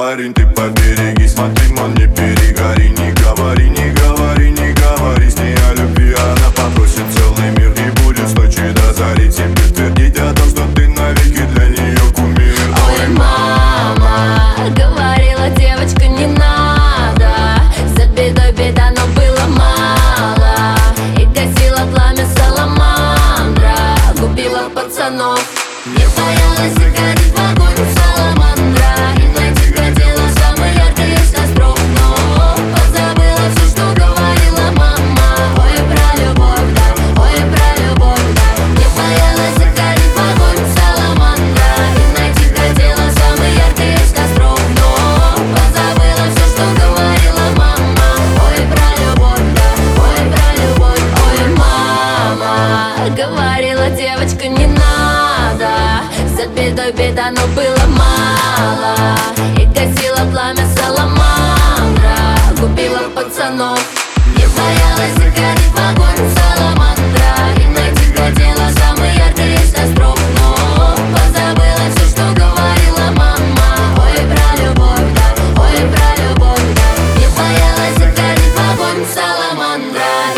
парень, ты побереги. Смотри, мол, не перегори. Не говори, не говори, не говори с ней о любви. Она попросит целый мир и будет с ночи до зари тебе твердить о том, что ты навеки для нее кумир. Ой, мама говорила, девочка, не надо. За бедой беда, но было мало. И гасила пламя саламандра, губила пацанов. Не боялась заходить в огонь саламандра и найти хотела самый яркий из костров. Но позабыла все, что говорила мама. Ой, про любовь, да, ой, про любовь, да. Не боялась заходить в огонь саламандра и найти хотела самый яркий из костров. Но позабыла все, что говорила мама. Ой, про любовь, да, ой, про любовь. Ой, мама говорила, девочка, не надо. За бедой беда, но было мало. И гасила пламя саламандра, губила пацанов. Не боялась заходить в огонь саламандра и найти хотела самый яркий из костров. Но позабыла все, что говорила мама. Ой, про любовь, да, ой, про любовь, да. Не боялась заходить в огонь саламандра